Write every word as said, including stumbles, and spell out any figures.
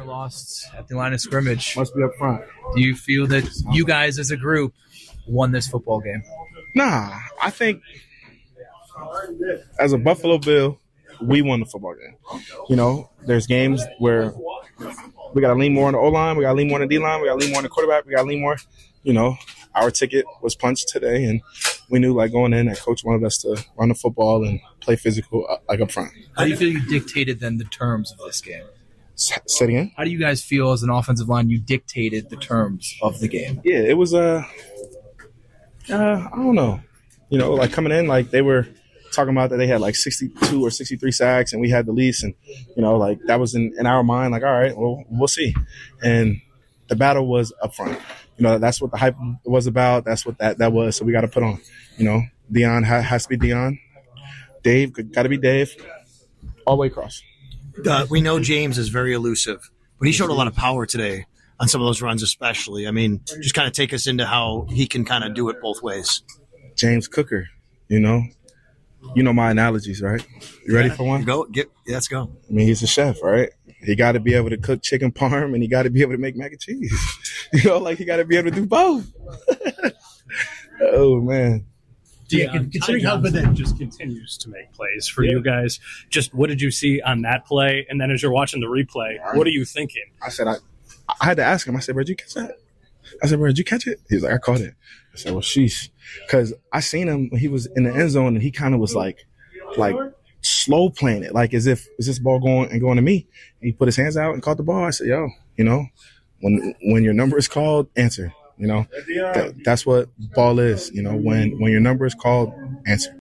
got lost at the line of scrimmage. Must be up front. Do you feel that you guys as a group won this football game? Nah, I think as a Buffalo Bill, we won the football game. You know, there's games where we got to lean more on the O-line, we got to lean more on the D-line, we got to lean more on the quarterback, we got to lean more. You know, our ticket was punched today, and we knew, like, going in that coach wanted us to run the football and play physical, uh, like, up front. How do you feel you dictated, then, the terms of this game? S- say it again? How do you guys feel as an offensive line you dictated the terms of the game? Yeah, it was, uh, uh, I don't know. You know, like, coming in, like, they were talking about that they had, like, sixty-two or sixty-three sacks, and we had the least. And, you know, like, that was in, in our mind, like, all right, well, we'll see. And the battle was up front. You know, that's what the hype was about. That's what that, that was. So we got to put on, you know, Deion ha- has to be Deion. Dave, got to be Dave. All the way across. Uh, we know James is very elusive, but he showed a lot of power today on some of those runs especially. I mean, just kind of take us into how he can kind of do it both ways. James Cooker, you know. You know my analogies, right? You ready yeah, for one? Go, get, yeah, let's go. I mean, he's a chef, right? He got to be able to cook chicken parm, and he got to be able to make mac and cheese. You know, like he got to be able to do both. Oh, man. Yeah, considering how good that just continues to make plays for yeah. you guys, just what did you see on that play? And then as you're watching the replay, what are you thinking? I said, I, I had to ask him. I said, bro, did you catch that? I said, bro, did you catch it? He was like, I caught it. I said, well, sheesh. Because I seen him when he was in the end zone, and he kind of was like, like slow playing it, like as if, is this ball going and going to me? And he put his hands out and caught the ball. I said, yo, you know, when when your number is called, answer. You know, that, that's what ball is. You know, when when your number is called, answer.